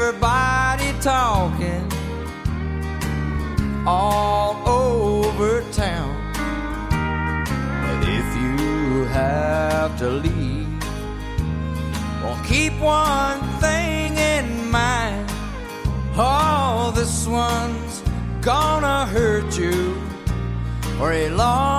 everybody talking all over town. But if you have to leave, well, keep one thing in mind. Oh, this one's gonna hurt you for a long